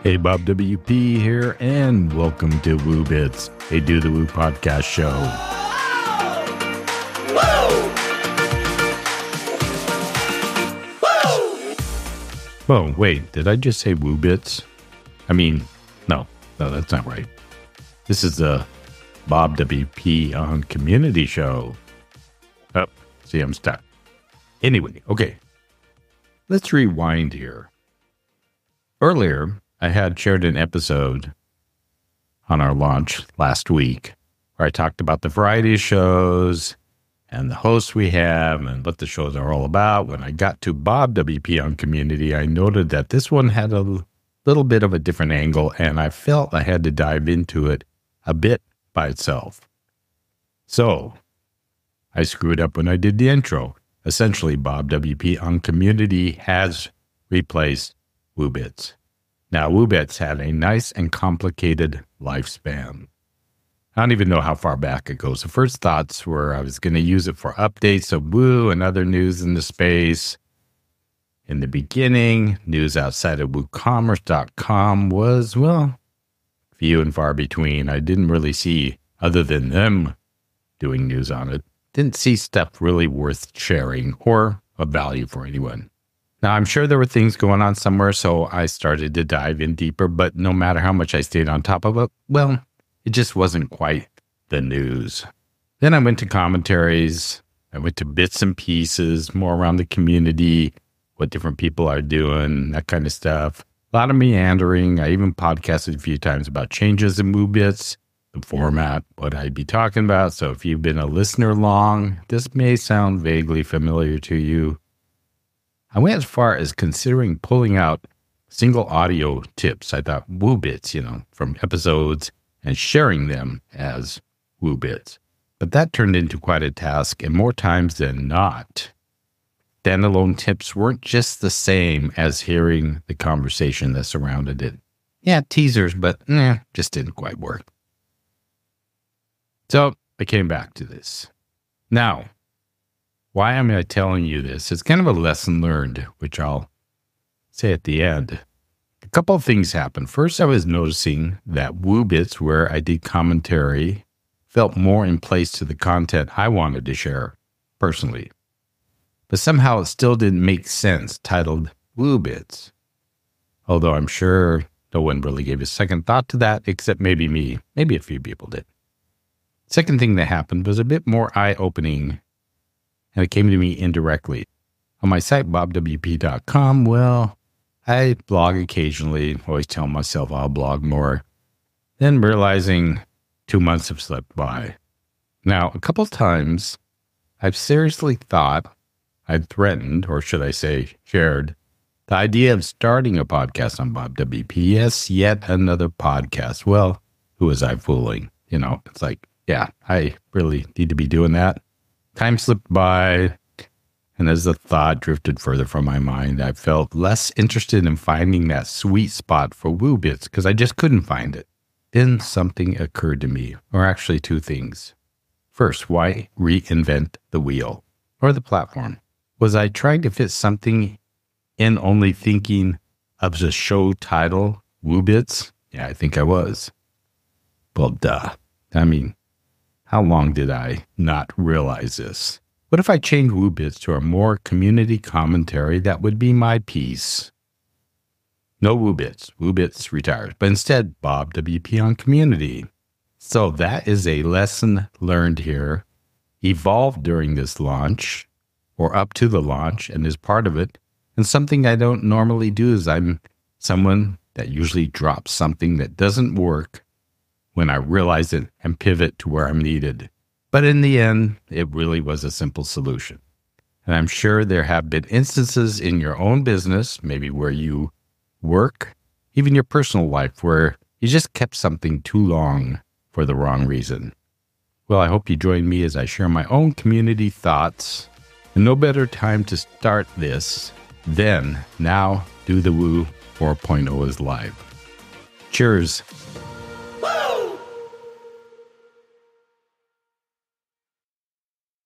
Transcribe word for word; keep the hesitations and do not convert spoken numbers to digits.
Hey, Bob W P here, and welcome to Woo Bits, a Do the Woo podcast show. Whoa, wait, did I just say Woo Bits? I mean, no, no, that's not right. This is the Bob W P on Community show. Oh, see, I'm stuck. Anyway, okay, let's rewind here. Earlier, I had shared an episode on our launch last week where I talked about the variety of shows and the hosts we have and what the shows are all about. When I got to Bob W P on Community, I noted that this one had a little bit of a different angle, and I felt I had to dive into it a bit by itself. So I screwed up when I did the intro. Essentially, Bob W P on Community has replaced Woo Bits. Now, Woo Bits had a nice and complicated lifespan. I don't even know how far back it goes. The first thoughts were I was going to use it for updates of Woo and other news in the space. In the beginning, news outside of woo commerce dot com was, well, few and far between. I didn't really see, other than them doing news on it, didn't see stuff really worth sharing or of value for anyone. Now, I'm sure there were things going on somewhere, so I started to dive in deeper, but no matter how much I stayed on top of it, well, it just wasn't quite the news. Then I went to commentaries, I went to bits and pieces, more around the community, what different people are doing, that kind of stuff. A lot of meandering. I even podcasted a few times about changes in Woo Bits, the format, what I'd be talking about. So if you've been a listener long, this may sound vaguely familiar to you. I went as far as considering pulling out single audio tips. I thought Woo Bits, you know, from episodes and sharing them as Woo Bits. But that turned into quite a task, and more times than not, standalone tips weren't just the same as hearing the conversation that surrounded it. Yeah, teasers, but eh, just didn't quite work. So I came back to this. Now, why am I telling you this? It's kind of a lesson learned, which I'll say at the end. A couple of things happened. First, I was noticing that Woo Bits, where I did commentary, felt more in place to the content I wanted to share personally. But somehow it still didn't make sense, titled Woo Bits. Although I'm sure no one really gave a second thought to that, except maybe me. Maybe a few people did. Second thing that happened was a bit more eye-opening, and it came to me indirectly. On my site, bob w p dot com, well, I blog occasionally, always tell myself I'll blog more. Then realizing two months have slipped by. Now, a couple times, I've seriously thought, I'd threatened, or should I say shared, the idea of starting a podcast on Bob W P. Yes, yet another podcast. Well, who was I fooling? You know, it's like, yeah, I really need to be doing that. Time slipped by, and as the thought drifted further from my mind, I felt less interested in finding that sweet spot for Woo Bits because I just couldn't find it. Then something occurred to me, or actually two things. First, why reinvent the wheel or the platform? Was I trying to fit something in only thinking of the show title, Woo Bits? Yeah, I think I was. Well, duh. I mean, how long did I not realize this? What if I changed Woo Bits to a more community commentary that would be my piece? No Woo Bits. Woo Bits retires. But instead, Bob W P on Community. So that is a lesson learned here, evolved during this launch, or up to the launch, and is part of it. And something I don't normally do is I'm someone that usually drops something that doesn't work when I realize it and pivot to where I'm needed. But in the end, it really was a simple solution. And I'm sure there have been instances in your own business, maybe where you work, even your personal life, where you just kept something too long for the wrong reason. Well, I hope you join me as I share my own community thoughts. And no better time to start this than now Do the Woo four point oh is live. Cheers.